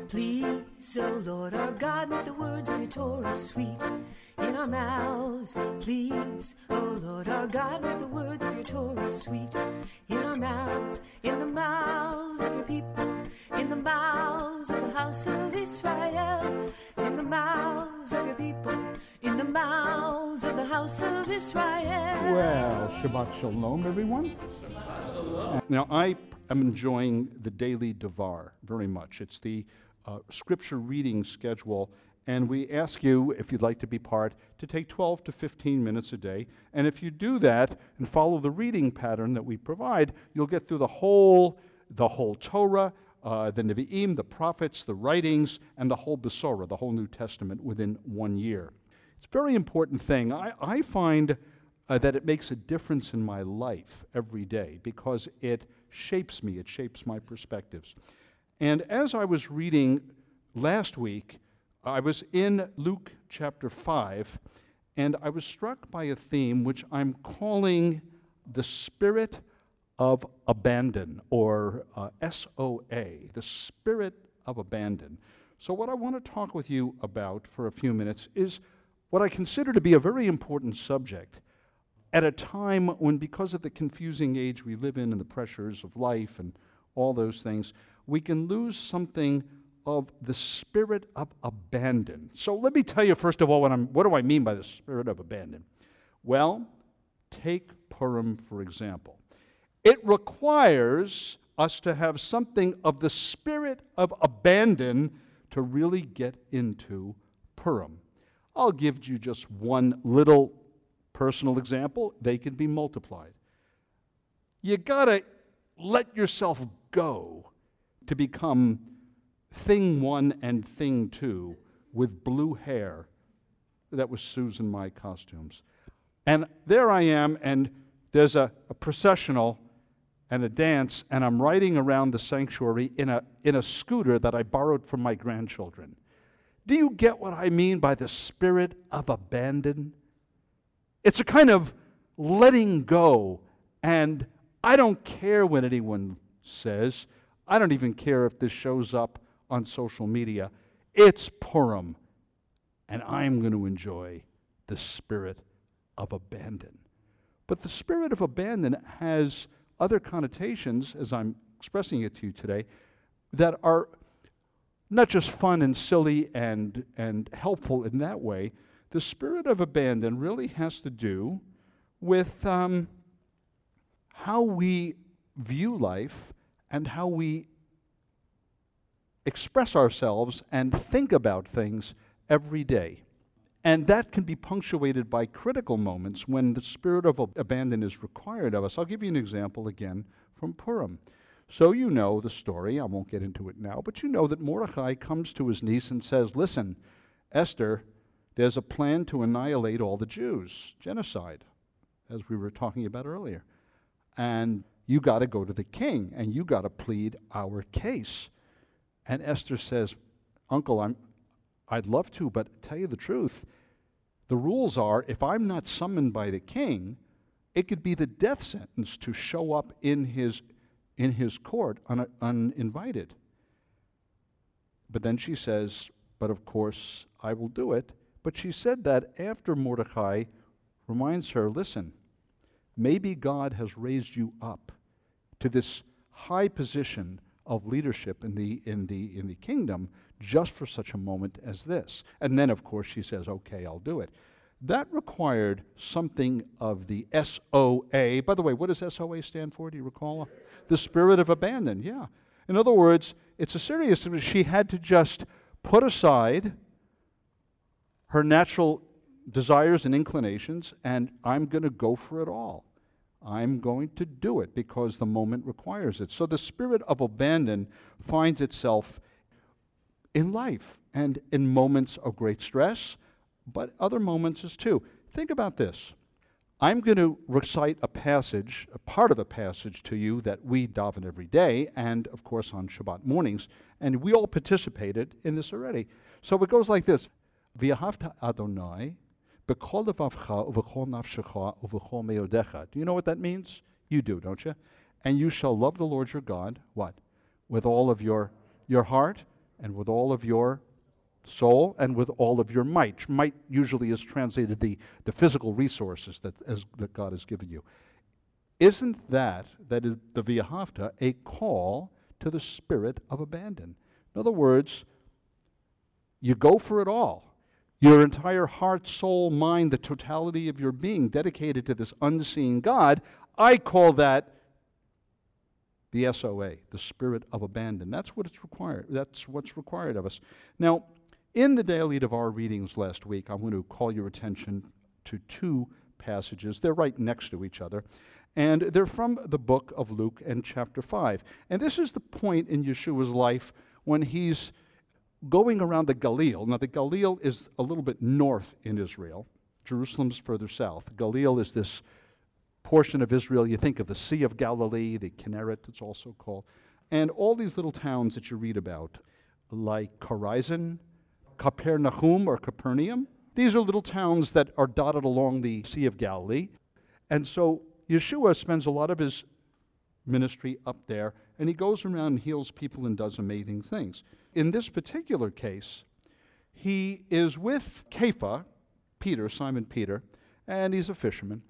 Please, O Lord our God, make the words of your Torah sweet in our mouths. Please, O Lord our God, make the words of your Torah sweet in our mouths, in the mouths of your people, in the mouths of the house of Israel, in the mouths of your people, in the mouths of the house of Israel. Well, Shabbat Shalom, everyone. Shabbat Shalom. Now, I am enjoying the daily Devar very much. It's the scripture reading schedule, and we ask you, if you'd like to be part, to take 12 to 15 minutes a day. And if you do that and follow the reading pattern that we provide, you'll get through the whole Torah, the Nevi'im, the prophets, the writings, and the whole Besorah, the whole New Testament, within 1 year. It's a very important thing. I find that it makes a difference in my life every day because it shapes me, it shapes my perspectives. And as I was reading last week, I was in Luke chapter 5, and I was struck by a theme which I'm calling the spirit of abandon, or SOA, the spirit of abandon. So what I want to talk with you about for a few minutes is what I consider to be a very important subject at a time when, because of the confusing age we live in and the pressures of life and all those things, we can lose something of the spirit of abandon. So let me tell you, first of all, what do I mean by the spirit of abandon? Well, take Purim, for example. It requires us to have something of the spirit of abandon to really get into Purim. I'll give you just one little personal example. They can be multiplied. You gotta let yourself go to become thing one and thing two with blue hair. That was Susan, my costumes. And there I am, and there's a processional and a dance, and I'm riding around the sanctuary in a scooter that I borrowed from my grandchildren. Do you get what I mean by the spirit of abandon? It's a kind of letting go, and I don't care what anyone says. I don't even care if this shows up on social media. It's Purim, and I'm going to enjoy the spirit of abandon. But the spirit of abandon has other connotations, as I'm expressing it to you today, that are not just fun and silly and helpful in that way. The spirit of abandon really has to do with how we view life and how we express ourselves and think about things every day. And that can be punctuated by critical moments when the spirit of abandon is required of us. I'll give you an example again from Purim. So you know the story. I won't get into it now, but you know that Mordechai comes to his niece and says, listen, Esther, there's a plan to annihilate all the Jews, genocide, as we were talking about earlier. And you got to go to the king, and you got to plead our case. And Esther says, Uncle, I'd love to, but tell you the truth, the rules are, if I'm not summoned by the king, it could be the death sentence to show up in his court uninvited. But then she says, but of course I will do it. But she said that after Mordecai reminds her, listen, maybe God has raised you up to this high position of leadership in the kingdom just for such a moment as this. And then, of course, she says, okay, I'll do it. That required something of the SOA. By the way, what does SOA stand for? Do you recall? The spirit of abandon, yeah. In other words, it's a serious thing. She had to just put aside her natural desires and inclinations, and I'm going to go for it all. I'm going to do it because the moment requires it. So the spirit of abandon finds itself in life and in moments of great stress, but other moments as too. Think about this. I'm going to recite a passage, a part of a passage to you that we daven every day, and of course on Shabbat mornings, and we all participated in this already. So it goes like this: V'ahavta Adonai b'kol levavcha uv'chol nafshecha uv'chol meodecha. Do you know what that means? You do, don't you? And you shall love the Lord your God, what? With all of your heart, and with all of your soul, and with all of your might. Might usually is translated the physical resources that God has given you. Isn't that is the V'ahavta, a call to the spirit of abandon? In other words, you go for it all. Your entire heart, soul, mind, the totality of your being dedicated to this unseen God. I call that the SOA, the spirit of abandon. That's what it's required. That's what's required of us. Now, in the Daily Devar readings last week, I'm going to call your attention to two passages. They're right next to each other. And they're from the book of Luke and chapter 5. And this is the point in Yeshua's life when he's going around the Galil. Now, the Galil is a little bit north in Israel. Jerusalem's further south. Galil is this portion of Israel. You think of the Sea of Galilee, the Kinneret, it's also called. And all these little towns that you read about, like Chorazin, Capernaum or Capernaum. These are little towns that are dotted along the Sea of Galilee. And so Yeshua spends a lot of his ministry up there, and he goes around and heals people and does amazing things. In this particular case, he is with Kepha, Peter, Simon Peter, and he's a fisherman.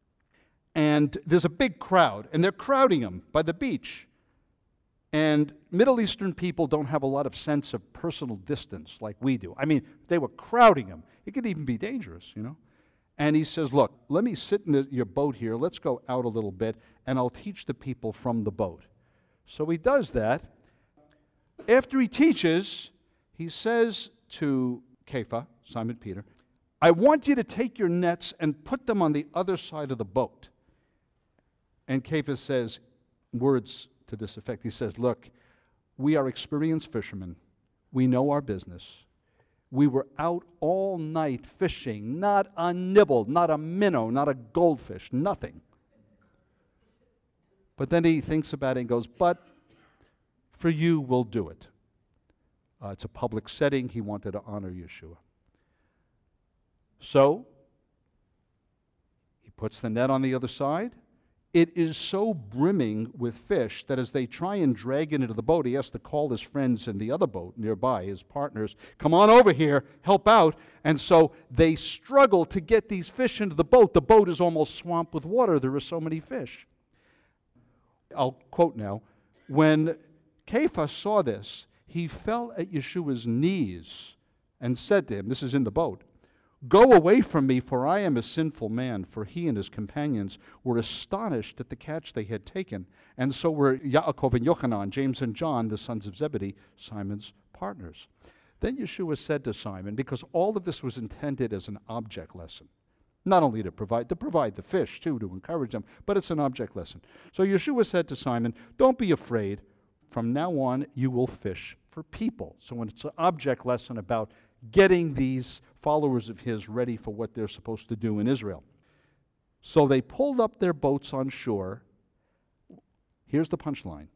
And there's a big crowd, and they're crowding him by the beach. And Middle Eastern people don't have a lot of sense of personal distance like we do. I mean, they were crowding him. It could even be dangerous, you know. And he says, look, let me sit in your boat here. Let's go out a little bit, and I'll teach the people from the boat. So he does that. After he teaches, he says to Kepha, Simon Peter, I want you to take your nets and put them on the other side of the boat. And Kepha says words to this effect. He says, look, we are experienced fishermen. We know our business. We were out all night fishing, not a nibble, not a minnow, not a goldfish, nothing. But then he thinks about it and goes, but for you, we'll do it. It's a public setting. He wanted to honor Yeshua. So he puts the net on the other side. It is so brimming with fish that as they try and drag it into the boat, he has to call his friends in the other boat nearby, his partners, come on over here, help out. And so they struggle to get these fish into the boat. The boat is almost swamped with water. There are so many fish. I'll quote now. When Kepha saw this, he fell at Yeshua's knees and said to him, this is in the boat, go away from me, for I am a sinful man. For he and his companions were astonished at the catch they had taken. And so were Yaakov and Yochanan, James and John, the sons of Zebedee, Simon's partners. Then Yeshua said to Simon, because all of this was intended as an object lesson, not only to provide the fish, too, to encourage them, but it's an object lesson. So Yeshua said to Simon, don't be afraid. From now on, you will fish for people. So it's an object lesson about getting these followers of his ready for what they're supposed to do in Israel. So they pulled up their boats on shore. Here's the punchline.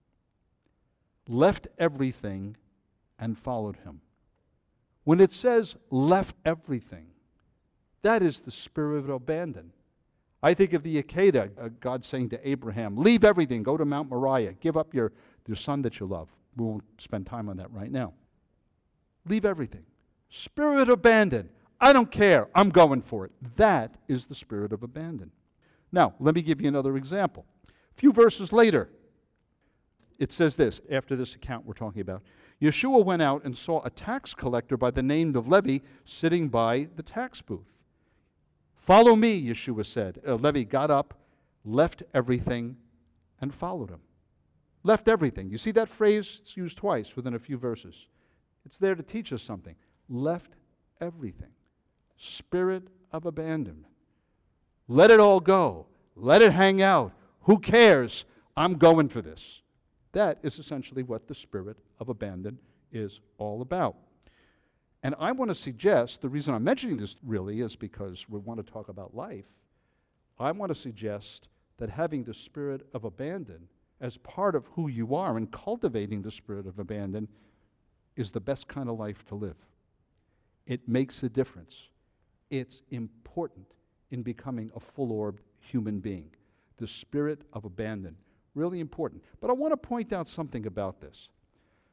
Left everything and followed him. When it says left everything, that is the spirit of abandon. I think of the Akedah, God saying to Abraham, leave everything, go to Mount Moriah, give up your son that you love. We won't spend time on that right now. Leave everything. Spirit of abandon. I don't care. I'm going for it. That is the spirit of abandon. Now, let me give you another example. A few verses later, it says this, after this account we're talking about. Yeshua went out and saw a tax collector by the name of Levi sitting by the tax booth. Follow me, Yeshua said. Levi got up, left everything, and followed him. Left everything. You see that phrase? It's used twice within a few verses. It's there to teach us something. Left everything. Spirit of abandonment. Let it all go. Let it hang out. Who cares? I'm going for this. That is essentially what the spirit of abandon is all about. And I want to suggest, the reason I'm mentioning this really is because we want to talk about life. I want to suggest that having the spirit of abandon as part of who you are and cultivating the spirit of abandon is the best kind of life to live. It makes a difference. It's important in becoming a full-orbed human being. The spirit of abandon, really important. But I want to point out something about this.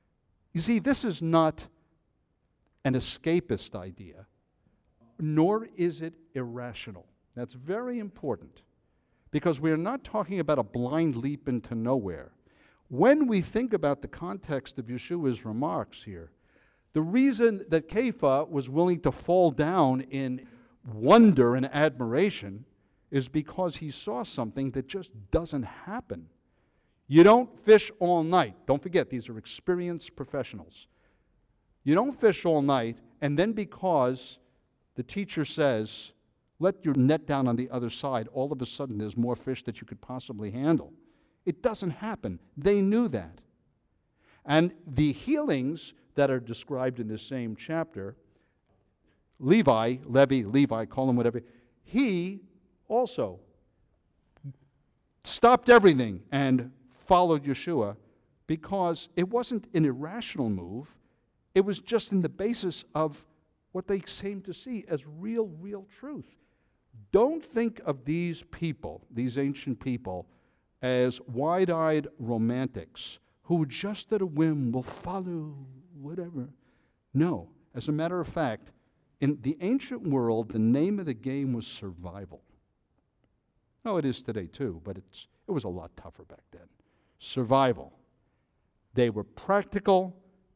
You see, this is not an escapist idea, nor is it irrational. That's very important, because we are not talking about a blind leap into nowhere. When we think about the context of Yeshua's remarks here, the reason that Kepha was willing to fall down in wonder and admiration is because he saw something that just doesn't happen. You don't fish all night. Don't forget, these are experienced professionals. You don't fish all night, and then because the teacher says, let your net down on the other side, all of a sudden there's more fish that you could possibly handle. It doesn't happen. They knew that. And the healings that are described in this same chapter, Levi, call him whatever, he also stopped everything and followed Yeshua because it wasn't an irrational move. It was just in the basis of what they seemed to see as real truth. Don't think of these people, these ancient people, as wide-eyed romantics who just at a whim will follow whatever. No, as a matter of fact, in the ancient world, the name of the game was survival. Oh, it is today too, but it was a lot tougher back then. Survival. They were practical.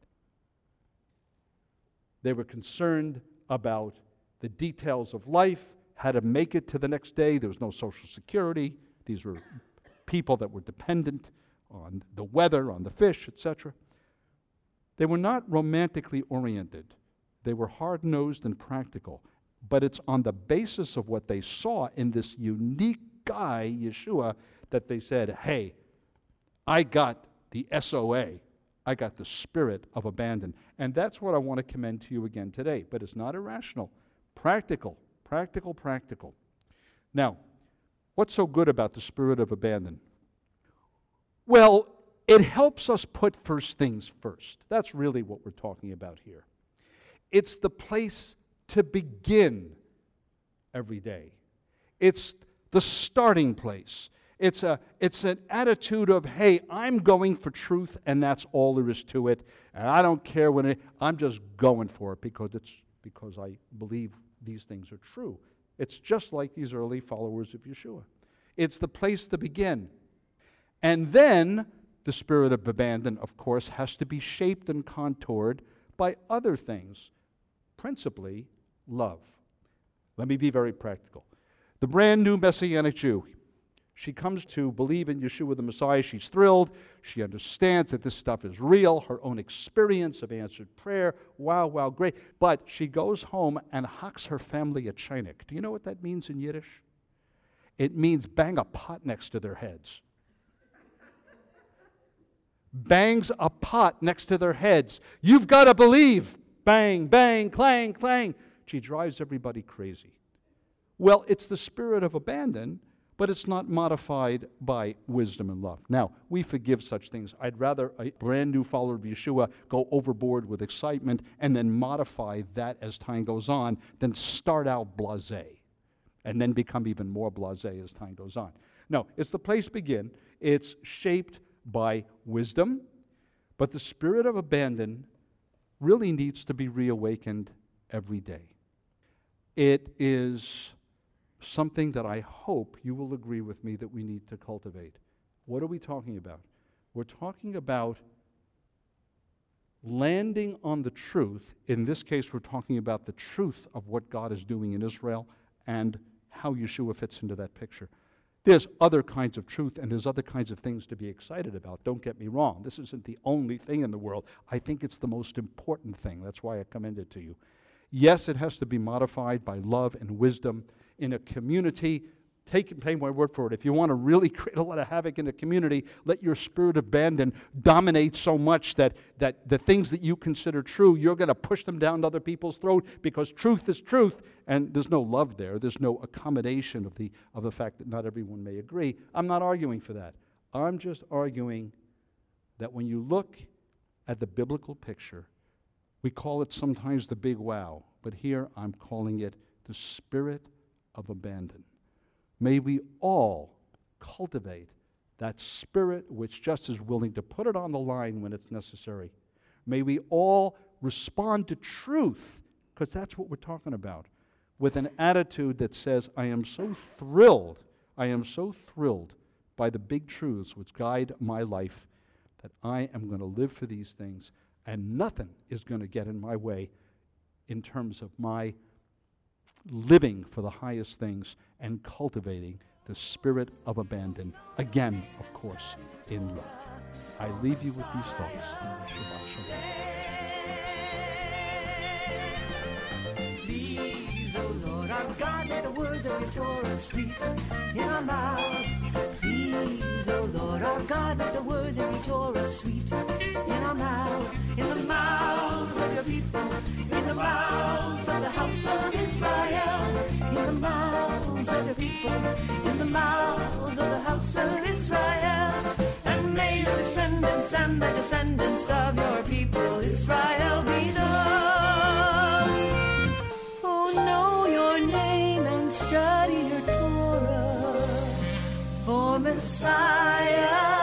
They were concerned about the details of life, how to make it to the next day. There was no Social Security. These were people that were dependent on the weather, on the fish, etc. They were not romantically oriented. They were hard-nosed and practical. But it's on the basis of what they saw in this unique guy, Yeshua, that they said, hey, I got the SOA. I got the spirit of abandon. And that's what I want to commend to you again today. But it's not irrational. Practical. Now, what's so good about the spirit of abandon? Well, it helps us put first things first. That's really what we're talking about here. It's the place to begin every day. It's the starting place. It's an attitude of, hey, I'm going for truth, and that's all there is to it. And I don't care I'm just going for it because I believe these things are true. It's just like these early followers of Yeshua. It's the place to begin. And then the spirit of abandon, of course, has to be shaped and contoured by other things, principally love. Let me be very practical. The brand new Messianic Jew, she comes to believe in Yeshua the Messiah. She's thrilled. She understands that this stuff is real, her own experience of answered prayer. Wow, great. But she goes home and hocks her family a chinik. Do you know what that means in Yiddish? It means bang a pot next to their heads. Bangs a pot next to their heads. You've got to believe. Bang, bang, clang, clang. She drives everybody crazy. Well, it's the spirit of abandon, but it's not modified by wisdom and love. Now, we forgive such things. I'd rather a brand new follower of Yeshua go overboard with excitement and then modify that as time goes on than start out blasé and then become even more blasé as time goes on. No, it's the place to begin. It's shaped by wisdom, but the spirit of abandon really needs to be reawakened every day. It is something that I hope you will agree with me that we need to cultivate. What are we talking about? We're talking about landing on the truth. In this case, we're talking about the truth of what God is doing in Israel and how Yeshua fits into that picture. There's other kinds of truth and there's other kinds of things to be excited about. Don't get me wrong. This isn't the only thing in the world. I think it's the most important thing. That's why I commend it to you. Yes, it has to be modified by love and wisdom in a community. Take my word for it. If you want to really create a lot of havoc in a community, let your spirit of abandon dominate so much that the things that you consider true, you're going to push them down other people's throat because truth is truth, and there's no love there. There's no accommodation of the fact that not everyone may agree. I'm not arguing for that. I'm just arguing that when you look at the biblical picture, we call it sometimes the big wow, but here I'm calling it the spirit of abandon. May we all cultivate that spirit which just is willing to put it on the line when it's necessary, May we all respond to truth, because that's what we're talking about, with an attitude that says, I am so thrilled by the big truths which guide my life, that I am going to live for these things, and nothing is going to get in my way in terms of my living for the highest things and cultivating the spirit of abandon, again, of course, in love. I leave you with these thoughts. Shabbat shalom. Please, O Lord our God, let the words of your Torah sweet in our mouths. Please, O Lord our God, let the words of your Torah sweet in our mouths, in the mouths of your people, in the mouths of the house of Israel, in the mouths of your people, in the mouths of the house of Israel. And may your descendants and the descendants of your people Israel be those who know your name and study your Torah for Messiah.